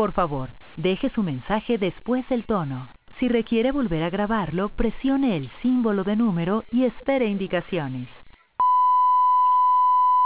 Por favor, deje su mensaje después del tono. Si requiere volver a grabarlo, presione el símbolo de número y espere indicaciones.